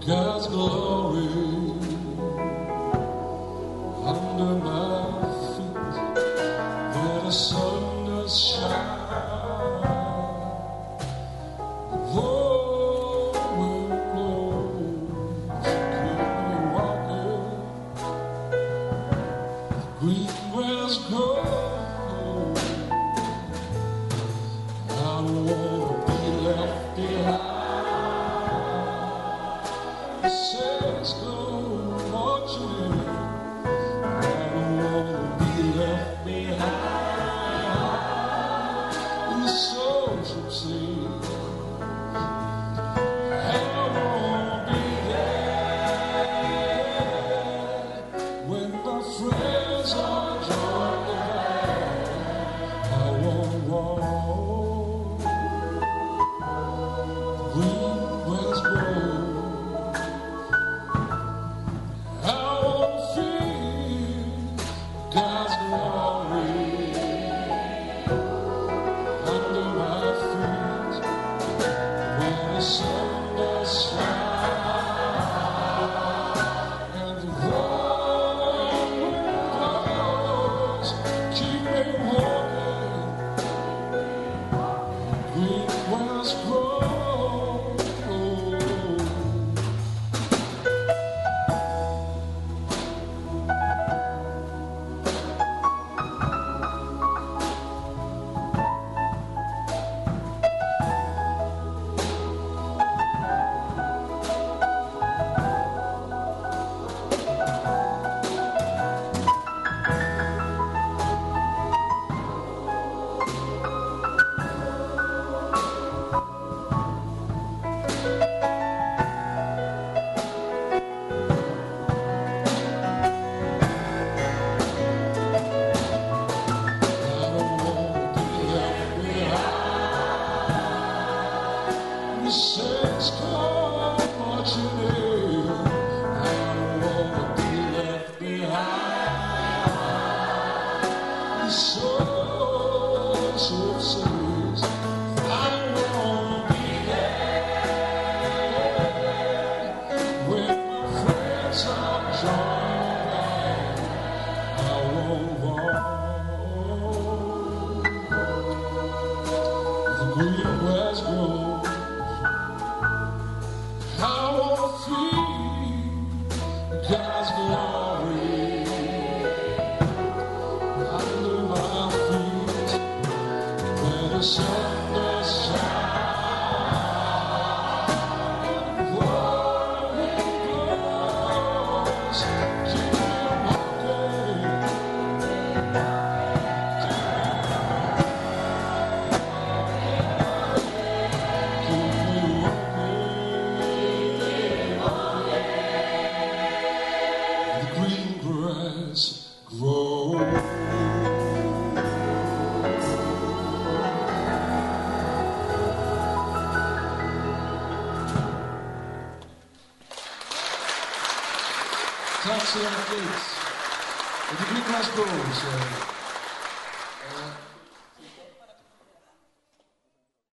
God's glory under my feet, where the sun does shine, the wind blows, keep me walking, green grass grows. I don't want to be left behind. Says go marching, I don't want to be left behind. The soul should sing, I want to be there when my friends are joining. I want to walk, green grass grows. God's glory under my feet, when the sun does shine and the wind blows, keep me walking, green grass grows. The saints come marching in, I don't want to be left behind. The soul says, I want to be there when my friends are joining. I won't walk, the green grass grows. I want to feel God's glory under my feet, where the sun does shine and the wind blows, keep me walking, keep me walking. Green grass grows. Taxi on the gates. The green grass grows.